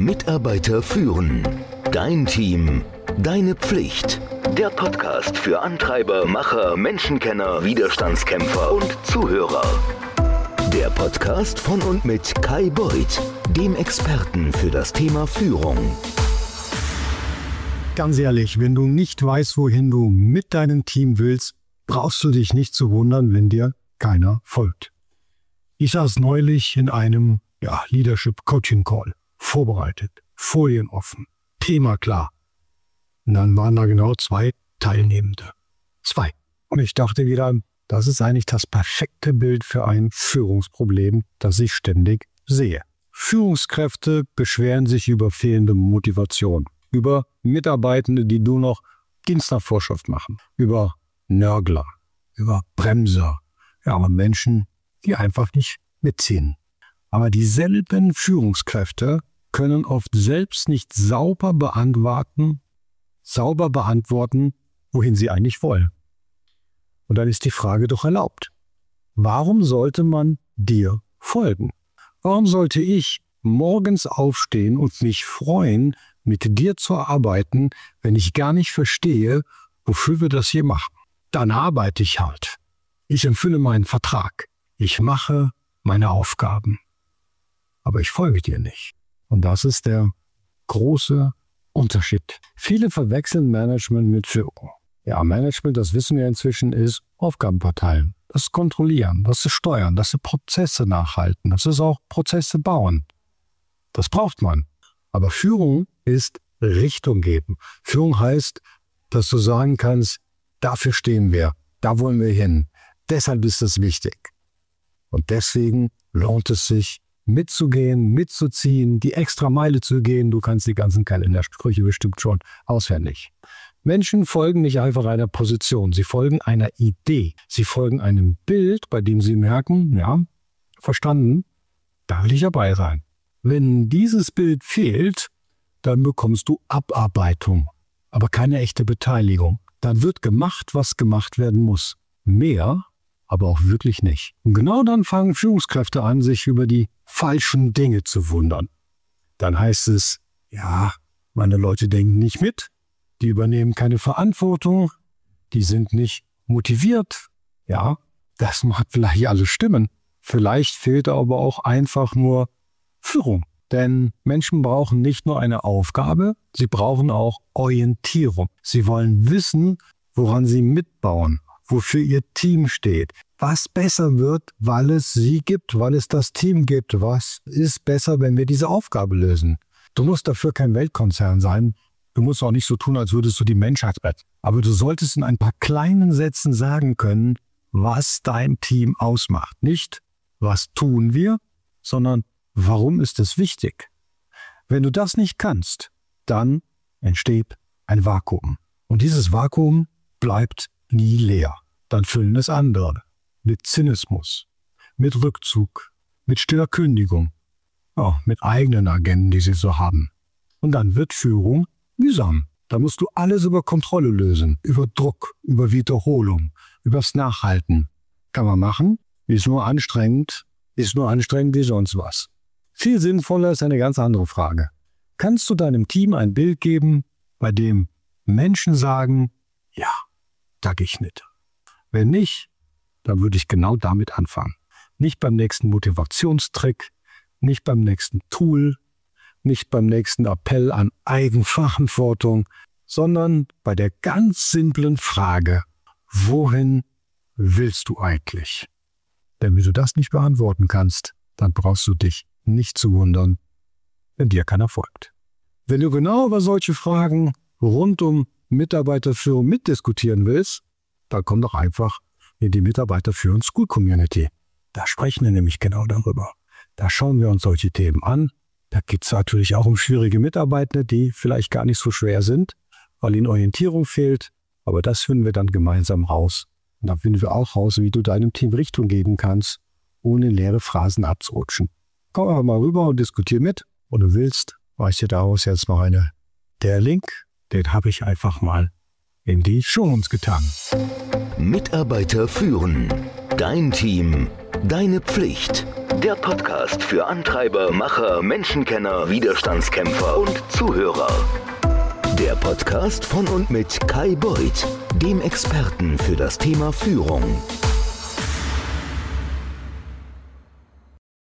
Mitarbeiter führen. Dein Team, deine Pflicht. Der Podcast für Antreiber, Macher, Menschenkenner, Widerstandskämpfer und Zuhörer. Der Podcast von und mit Kai Beuth, dem Experten für das Thema Führung. Ganz ehrlich, wenn du nicht weißt, wohin du mit deinem Team willst, brauchst du dich nicht zu wundern, wenn dir keiner folgt. Ich saß neulich in einem Leadership Coaching Call, vorbereitet, Folien offen, Thema klar. Und dann waren da genau 2 Teilnehmende. 2. Und ich dachte wieder, das ist eigentlich das perfekte Bild für ein Führungsproblem, das ich ständig sehe. Führungskräfte beschweren sich über fehlende Motivation, über Mitarbeitende, die nur noch Dienst nach Vorschrift machen, über Nörgler, über Bremser, aber Menschen, die einfach nicht mitziehen. Aber dieselben Führungskräfte können oft selbst nicht sauber beantworten, wohin sie eigentlich wollen. Und dann ist die Frage doch erlaubt. Warum sollte man dir folgen? Warum sollte ich morgens aufstehen und mich freuen, mit dir zu arbeiten, wenn ich gar nicht verstehe, wofür wir das hier machen? Dann arbeite ich halt. Ich erfülle meinen Vertrag. Ich mache meine Aufgaben. Aber ich folge dir nicht. Und das ist der große Unterschied. Viele verwechseln Management mit Führung. Ja, Management, das wissen wir inzwischen, ist Aufgaben verteilen. Das ist kontrollieren, das ist steuern, das ist Prozesse nachhalten, das ist auch Prozesse bauen. Das braucht man. Aber Führung ist Richtung geben. Führung heißt, dass du sagen kannst, dafür stehen wir, da wollen wir hin. Deshalb ist das wichtig. Und deswegen lohnt es sich, mitzugehen, mitzuziehen, die extra Meile zu gehen. Du kannst die ganzen Kalendersprüche bestimmt schon auswendig. Menschen folgen nicht einfach einer Position, sie folgen einer Idee. Sie folgen einem Bild, bei dem sie merken, ja, verstanden, da will ich dabei sein. Wenn dieses Bild fehlt, dann bekommst du Abarbeitung, aber keine echte Beteiligung. Dann wird gemacht, was gemacht werden muss. Mehr, aber auch wirklich nicht. Und genau dann fangen Führungskräfte an, sich über die falschen Dinge zu wundern. Dann heißt es, ja, meine Leute denken nicht mit, die übernehmen keine Verantwortung, die sind nicht motiviert. Ja, das mag vielleicht alles stimmen. Vielleicht fehlt aber auch einfach nur Führung. Denn Menschen brauchen nicht nur eine Aufgabe, sie brauchen auch Orientierung. Sie wollen wissen, woran sie mitbauen, wofür ihr Team steht, was besser wird, weil es sie gibt, weil es das Team gibt. Was ist besser, wenn wir diese Aufgabe lösen? Du musst dafür kein Weltkonzern sein. Du musst auch nicht so tun, als würdest du die Menschheit retten. Aber du solltest in ein paar kleinen Sätzen sagen können, was dein Team ausmacht. Nicht, was tun wir, sondern warum ist es wichtig? Wenn du das nicht kannst, dann entsteht ein Vakuum. Und dieses Vakuum bleibt nie leer. Dann füllen es andere. Mit Zynismus, mit Rückzug, mit stiller Kündigung, mit eigenen Agenden, die sie so haben. Und dann wird Führung mühsam. Da musst du alles über Kontrolle lösen, über Druck, über Wiederholung, übers Nachhalten. Kann man machen, ist nur anstrengend wie sonst was. Viel sinnvoller ist eine ganz andere Frage. Kannst du deinem Team ein Bild geben, bei dem Menschen sagen, ja, da gehe ich mit. Wenn nicht, dann würde ich genau damit anfangen. Nicht beim nächsten Motivationstrick, nicht beim nächsten Tool, nicht beim nächsten Appell an Eigenverantwortung, sondern bei der ganz simplen Frage, wohin willst du eigentlich? Denn wenn du das nicht beantworten kannst, dann brauchst du dich nicht zu wundern, wenn dir keiner folgt. Wenn du genau über solche Fragen rund um Mitarbeiterführung mitdiskutieren willst, dann komm doch einfach in die Mitarbeiterführung School Community. Da sprechen wir nämlich genau darüber. Da schauen wir uns solche Themen an. Da geht es natürlich auch um schwierige Mitarbeitende, die vielleicht gar nicht so schwer sind, weil ihnen Orientierung fehlt. Aber das finden wir dann gemeinsam raus. Und dann finden wir auch raus, wie du deinem Team Richtung geben kannst, ohne leere Phrasen abzurutschen. Komm einfach mal rüber und diskutier mit. Und du willst, weiß dir daraus jetzt noch der Link, den habe ich einfach mal in die Shownotes getan. Mitarbeiter führen. Dein Team, Deine Pflicht. Der Podcast für Antreiber, Macher, Menschenkenner, Widerstandskämpfer und Zuhörer. Der Podcast von und mit Kai Beuth, dem Experten für das Thema Führung.